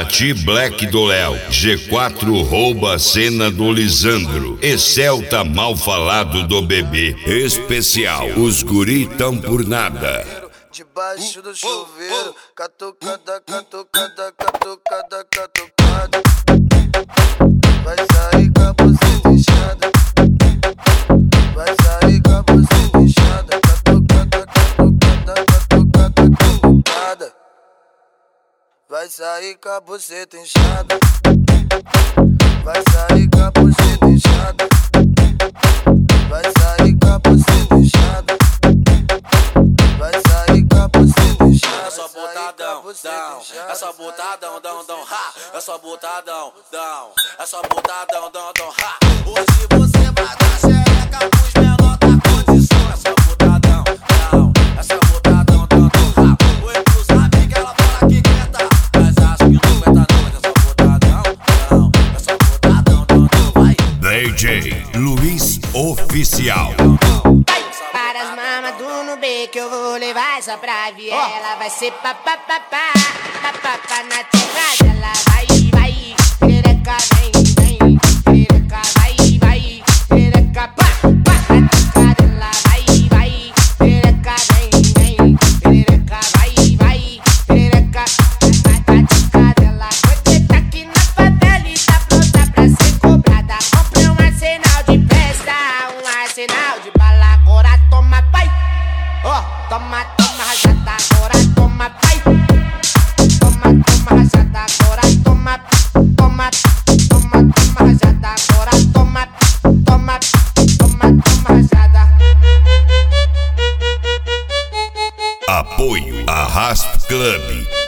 Paraty Black do Léo, G4 rouba a cena do Lisandro, Excel tá mal falado do bebê. Especial, os guri tão por nada. Debaixo do chuveiro, catucada, catucada, catucada, catucada. Vai sair com a buceta inchada. Vai sair com a buceta inchada. Catucada, catucada, catucada, catucada. Vai sair com a buceta inchada. Vai sair com a buceta inchada. Vai sair com a buceta inchada. Vai sair com a buceta inchada. É só botadão, dão. É só botadão, dão, dão, ha. É só botadão, dão. É só botadão, dão, dão, ha. Hoje você vai dar xereca pros menor da condição. É só botadão, dão. É só botadão, dão, dão, ha. Oi pros amigos, ela fala que quer tá, mas acho que não aguenta não. Mas é só botadão, dão. É só botadão, dão, dão, vai. DJ Luiz Oficial. Para as mamas do Nubê que eu vou levar essa pra viela. Vai ser papapá, papapá na tica dela. Vai, vai, perereca, vem, vem. Perereca, vai, vai, perereca, pá, pá. Na tica dela, vai, vai, perereca, vem, vem. Perereca, vai, vai, perereca, na tica dela. Você tá aqui na favela e tá pronta pra ser cobrada. Comprei um arsenal de festa, um arsenal de bala. Agora toma, pai. Ó, toma, toma, rajada. Agora toma, pai. Toma, toma, rajada. Agora toma, toma, toma, toma, rajada. Agora toma, toma, toma, toma, rajada. Apoio Arrasta Club.